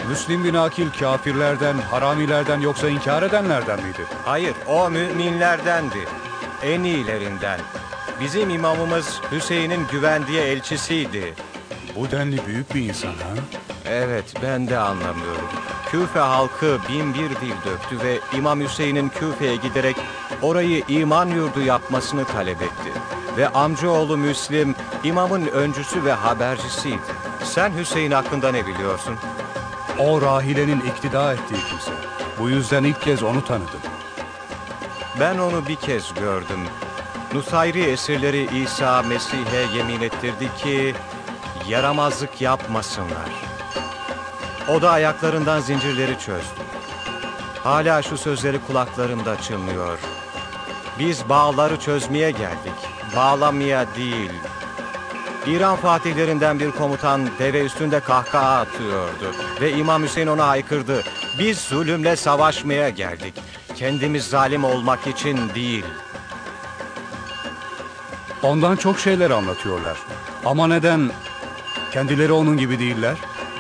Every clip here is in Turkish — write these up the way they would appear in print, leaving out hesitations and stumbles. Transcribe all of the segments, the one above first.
Müslim bin Akil kafirlerden, haramilerden yoksa inkar edenlerden miydi? Hayır, o müminlerdendi. En iyilerinden. Bizim imamımız Hüseyin'in güvendiği elçisiydi. Bu denli büyük bir insan ha? Evet, ben de anlamıyorum. Küfe halkı bin bir dil döktü ve İmam Hüseyin'in Küfe'ye giderek orayı iman yurdu yapmasını talep etti. Ve amcaoğlu Müslim, imamın öncüsü ve habercisiydi. Sen Hüseyin hakkında ne biliyorsun? O rahilenin iktida ettiği kimse. Bu yüzden ilk kez onu tanıdım. Ben onu bir kez gördüm. Nusayri esirleri İsa Mesih'e yemin ettirdi ki yaramazlık yapmasınlar. O da ayaklarından zincirleri çözdü. Hala şu sözleri kulaklarımda çınlıyor. Biz bağları çözmeye geldik, bağlamaya değil. İran fatihlerinden bir komutan deve üstünde kahkaha atıyordu ve İmam Hüseyin ona haykırdı. Biz zulümle savaşmaya geldik. Kendimiz zalim olmak için değil. Ondan çok şeyler anlatıyorlar. Ama neden kendileri onun gibi değiller?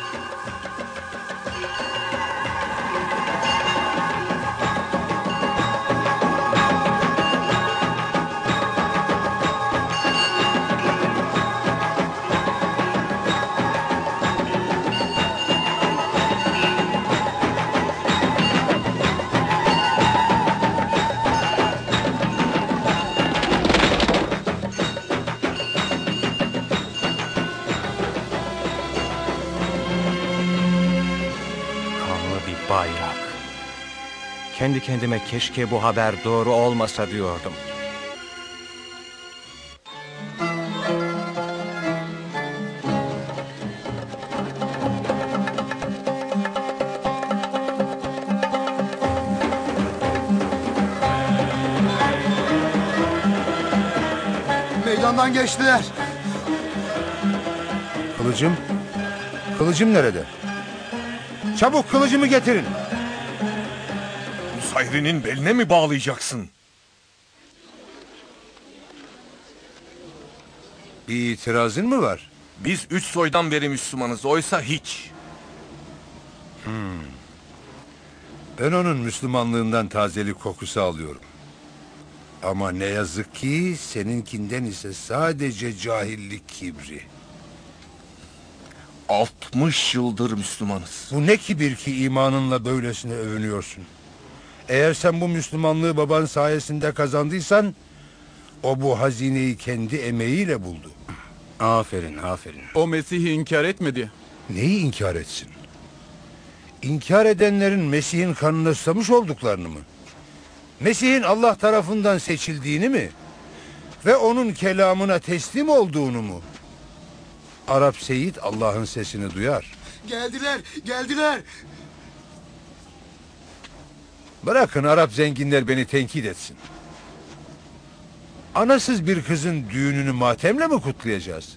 Bayrak. Kendi kendime keşke bu haber doğru olmasa diyordum. Meydandan geçtiler. Kılıcım? Kılıcım nerede? Çabuk kılıcımı getirin. Nusayri'nin beline mi bağlayacaksın? Bir itirazın mı var? Biz 3 soydan beri Müslümanız, oysa hiç. Ben onun Müslümanlığından tazelik kokusu alıyorum. Ama ne yazık ki seninkinden ise sadece cahillik kibri. 60 yıldır Müslümanız. Bu ne kibir ki imanınla böylesine övünüyorsun. Eğer sen bu Müslümanlığı baban sayesinde kazandıysan, o bu hazineyi kendi emeğiyle buldu. Aferin, aferin. O Mesih'i inkar etmedi. Neyi inkar etsin? İnkar edenlerin Mesih'in kanını susamış olduklarını mı? Mesih'in Allah tarafından seçildiğini mi? Ve onun kelamına teslim olduğunu mu? Arap Seyit Allah'ın sesini duyar. Geldiler, geldiler. Bırakın Arap zenginler beni tenkit etsin. Anasız bir kızın düğününü matemle mi kutlayacağız?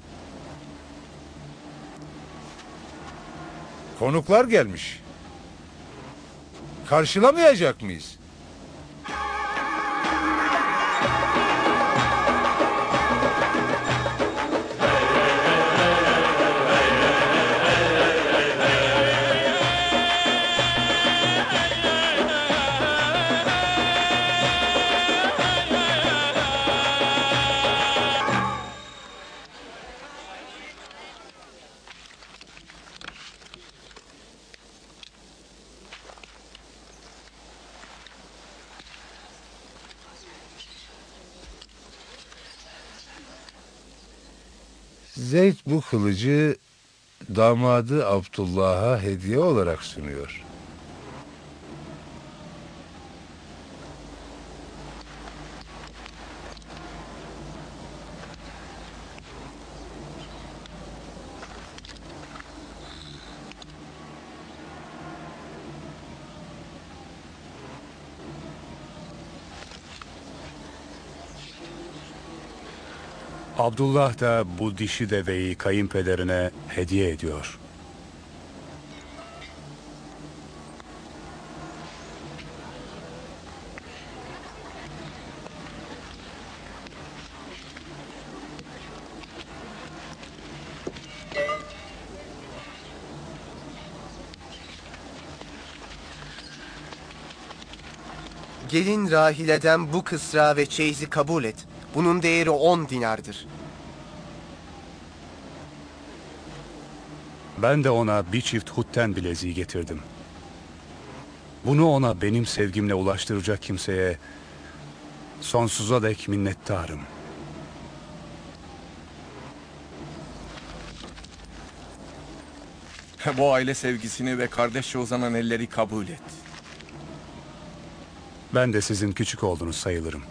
Konuklar gelmiş. Karşılamayacak mıyız? Zeyd bu kılıcı damadı Abdullah'a hediye olarak sunuyor. Abdullah da bu dişi deveyi kayınpederine hediye ediyor. Gelin Rahile'den bu kısra ve çeyizi kabul et. Bunun değeri 10 dinardır. Ben de ona bir çift hutten bileziği getirdim. Bunu ona benim sevgimle ulaştıracak kimseye sonsuza dek minnettarım. Bu aile sevgisini ve kardeşçe uzanan elleri kabul et. Ben de sizin küçük oğlunuz sayılırım.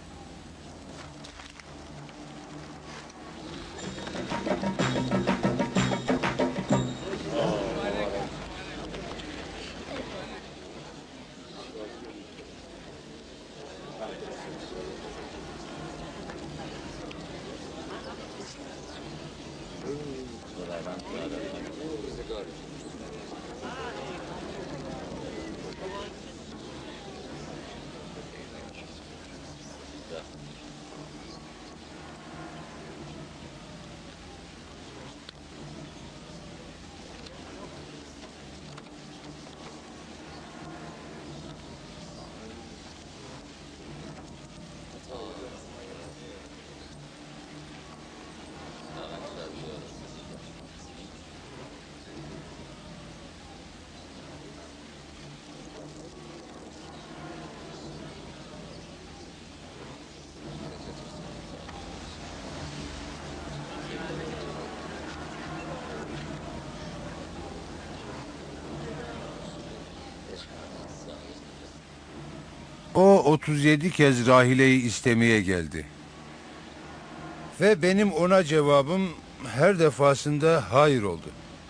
O 37 kez Rahile'yi istemeye geldi. Ve benim ona cevabım her defasında hayır oldu.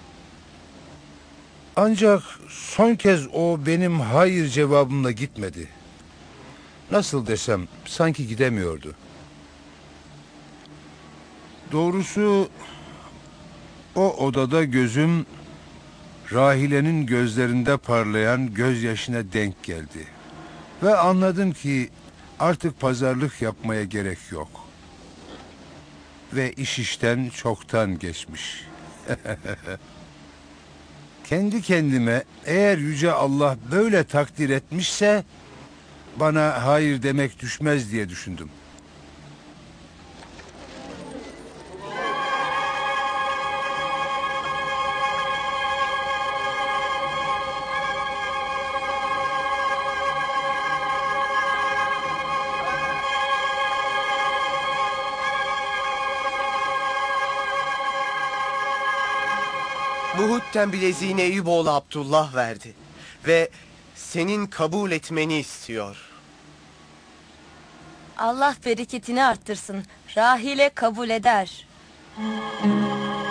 Ancak son kez o benim hayır cevabımla gitmedi. Nasıl desem sanki gidemiyordu. Doğrusu o odada gözüm Rahile'nin gözlerinde parlayan gözyaşına denk geldi. Ve anladım ki artık pazarlık yapmaya gerek yok. Ve iş işten çoktan geçmiş. Kendi kendime eğer Yüce Allah böyle takdir etmişse bana hayır demek düşmez diye düşündüm. Bu hutten bileziğini Eyüboğlu Abdullah verdi. Ve senin kabul etmeni istiyor. Allah bereketini arttırsın. Rahile kabul eder.